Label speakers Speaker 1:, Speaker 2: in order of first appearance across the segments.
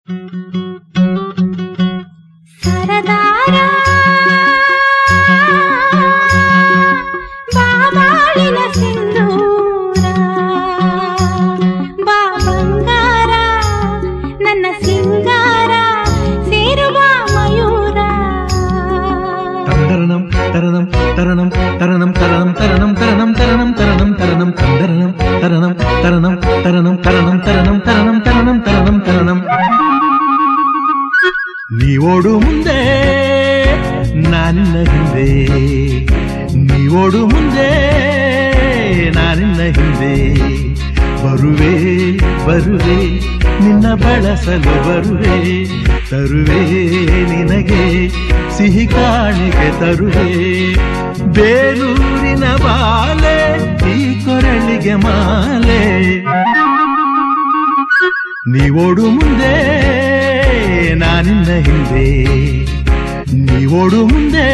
Speaker 1: ಸರದಾರ ಬಾಬಾಳಿನ ಸಿಂಧೂರ ಬಾ ಬಂಗಾರ ನನ್ನ ಸಿಂಗಾರ ಸೇರುವ ಮಯೂರ
Speaker 2: ತರಣಂ ತರಣಂ ತರಣಂ ತರಣಂ ತರಣಂ ತರಣಂ ತರಣಂ ತರಣಂ ತರಣಂ ತರಣಂ ತರಣಂ ತರಣಂ ತರಣಂ ತರಣಂ ತರಣಂ ತರಣಂ ತರಣಂ ತರಣಂ ತರಣಂ ನೀವೋಡು ಮುಂದೆ ನಾನಿನ್ನ ಹಿಂದೆ ನೀವೋಡು ಮುಂದೆ ನಾನಿನ್ನ ಹಿಂದೆ ಬರುವೆ ಬರುವೆ ನಿನ್ನ ಬಳಸಲು ಬರುವೆ ತರುವೆ ನಿನಗೆ ಸಿಹಿ ಕಾಣಿಕೆ ತರುವೆ ಬೇಲೂರಿನ ಬಾಲೆ ಈ ಕೊರಳಿಗೆ ಮಾಲೆ ನೀವೋಡು ಮುಂದೆ ನಾನಿನ್ನ ಹಿಂದೆ ನೀವೋಡು ಮುಂದೆ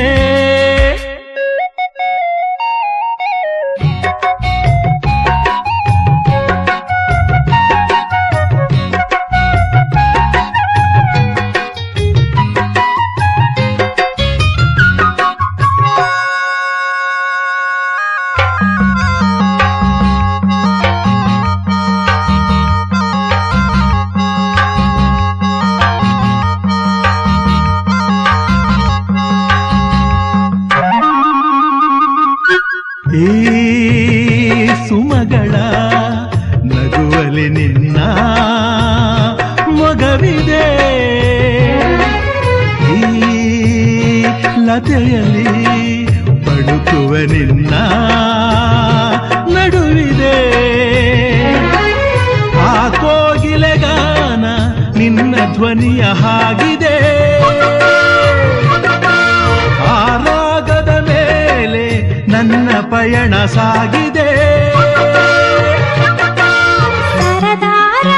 Speaker 2: ಈ ಸುಮಗಳ ನಗುವಲಿ ನಿನ್ನ ಮೊಗವಿದೆ ಈ ಲತೆಯಲ್ಲಿ ಬಡುಕುವ ನಿನ್ನ ನಡುವಿದೆ ಆ ಕೋಗಿಲೆಗಾನ ನಿನ್ನ ಧ್ವನಿಯ ಹಾಗಿದೆ ಆ ರಾಗದ ಮೇಲೆ ನನ್ನ ಪಯಣ ಸಾಗಿದೆ
Speaker 1: ಸರದಾರ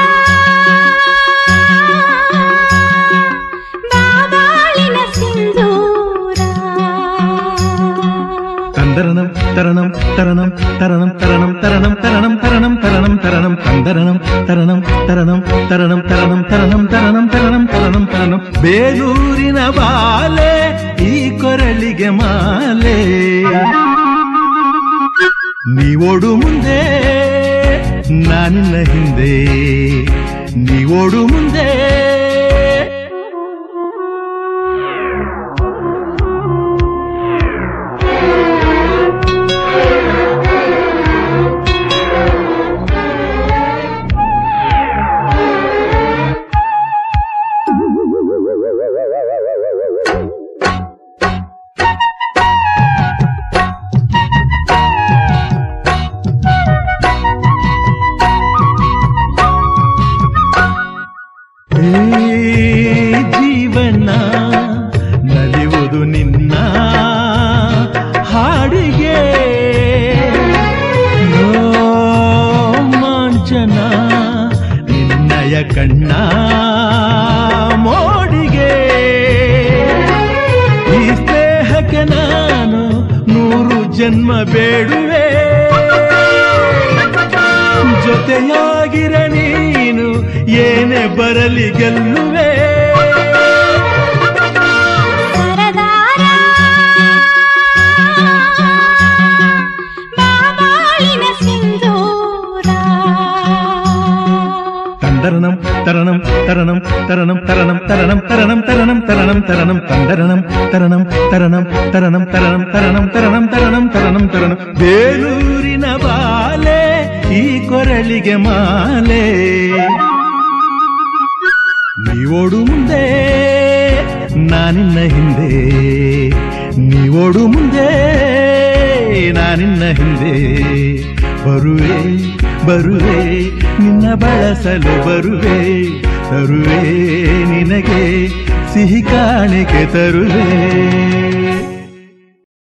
Speaker 1: ಬಾಬಾಳಿನ ಸಿಂಧೂರ
Speaker 2: ತಂದರಣಂ ತರಣಂ ತರಣಂ ತರಣಂ ತರಣಂ ತರಣಂ ತರಣಂ ತರಣಂ ತರಣಂ ತರಣಂ ತಂದರಣಂ ತರಣಂ ತರಣಂ ತರಣಂ ತರಣಂ ತರಣಂ ತರಣಂ ತರಣಂ ತರಣಂ ತರಣಂ ಬೇಲೂರಿನ ಬಾಲೆ ಈ ಕೊರಳಿಗೆ ಮಾಲೆ ನೀವೋಡು ಮುಂದೆ ನಾನಿನ್ನ ಹಿಂದೆ ನೀವೋಡು ಮುಂದೆ ಜೀವನ ನಲಿಯುವುದು ನಿನ್ನ ಹಾಡಿಗೆ ರೋಮಾಂಚನ ನಿನ್ನಯ ಕಣ್ಣ ಮೋಡಿಗೆ ಈ ಸ್ನೇಹಕ್ಕೆ ನಾನು 100 ಜನ್ಮ ಬೇಡುವೆ ಜೊತೆಯಾಗಿರ ನೀನು ಏನೇ ಬರಲಿ ಗೆಲ್ಲುವೆ
Speaker 1: ಸರದಾರ ಬಾಬಾಳಿನ ಸಿಂಧೂರ
Speaker 2: ತಂದರಣಂ ತರಣಂ ತರಣಂ ತರಣಂ ತರಣಂ ತರಣಂ ತರಣಂ ತರಣಂ ತರಣಂ ತರಣಂ ತಂದರಣಂ ತರಣಂ ತರಣಂ ತರಣಂ ತರಣಂ ತರಣಂ ತರಣಂ ತರಣಂ ತರಣಂ ತರಣಂ ಬೇಲೂರಿನ ಬಾಲೆ ಈ ಕೊರಳಿಗೆ ಮಾಲೆ ನೀವೋಡು ಮುಂದೆ ನಾನಿನ್ನ ಹಿಂದೆ ನೀವೋಡು ಮುಂದೆ ನಾನಿನ್ನ ಹಿಂದೆ ಬರುವೆ ಬರುವೆ ನಿನ್ನ ಬಳಸಲು ಬರುವೆ ತರುವೆ ನಿನಗೆ ಸಿಹಿ ಕಾಣಿಕೆ ತರುವೆ